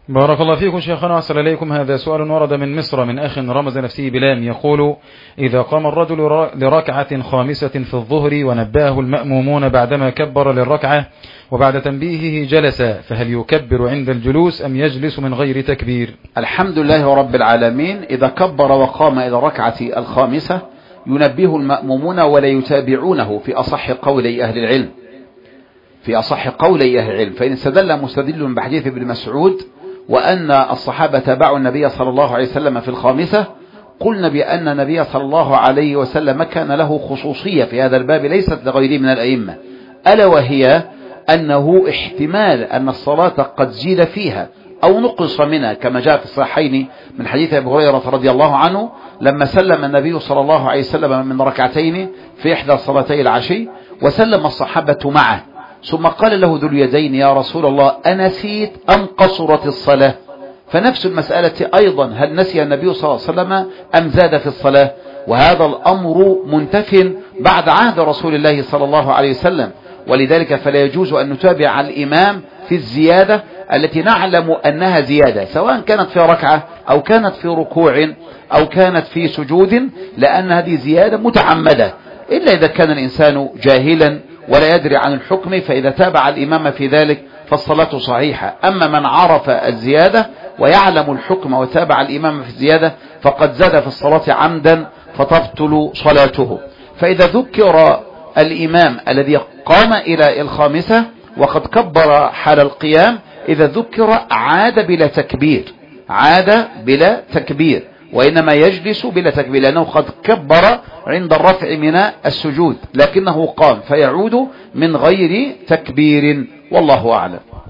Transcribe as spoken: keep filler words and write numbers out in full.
بارك الله فيكم شيخنا وأحسن إليكم. هذا سؤال ورد من مصر من أخ رمز نفسه بلام، يقول: إذا قام الرجل لركعة خامسة في الظهر ونباه المأمومون بعدما كبر للركعة وبعد تنبيهه جلس، فهل يكبر عند الجلوس أم يجلس من غير تكبير؟ الحمد لله رب العالمين. إذا كبر وقام إلى الركعة الخامسة ينبه المأمومون ولا يتابعونه في أصح قولي أهل العلم في أصح قولي أهل العلم فإن استدل مستدل بحديث ابن مسعود وأن الصحابة تابعوا النبي صلى الله عليه وسلم في الخامسة، قلنا بأن النبي صلى الله عليه وسلم كان له خصوصية في هذا الباب ليست لغيره من الأئمة، ألا وهي أنه احتمال أن الصلاة قد زيد فيها أو نقص منها، كما جاء في الصحيحين من حديث أبي هريرة رضي الله عنه لما سلم النبي صلى الله عليه وسلم من ركعتين في إحدى صلاتي العشي وسلم الصحابة معه، ثم قال له ذو اليدين: يا رسول الله أنسيت أم قصرت الصلاة؟ فنفس المسألة أيضا، هل نسي النبي صلى الله عليه وسلم أم زاد في الصلاة؟ وهذا الأمر منتف بعد عهد رسول الله صلى الله عليه وسلم، ولذلك فلا يجوز أن نتابع الإمام في الزيادة التي نعلم أنها زيادة، سواء كانت في ركعة أو كانت في ركوع أو كانت في سجود، لأن هذه زيادة متعمدة، إلا إذا كان الإنسان جاهلا ولا يدري عن الحكم، فإذا تابع الإمام في ذلك فالصلاة صحيحة. أما من عرف الزيادة ويعلم الحكم وتابع الإمام في الزيادة فقد زاد في الصلاة عمدا فتبطل صلاته. فإذا ذكر الإمام الذي قام إلى الخامسة وقد كبر حال القيام، إذا ذكر عاد بلا تكبير عاد بلا تكبير وإنما يجلس بلا تكبير، لأنه قد كبر عند الرفع من السجود لكنه قام، فيعود من غير تكبير، والله أعلم.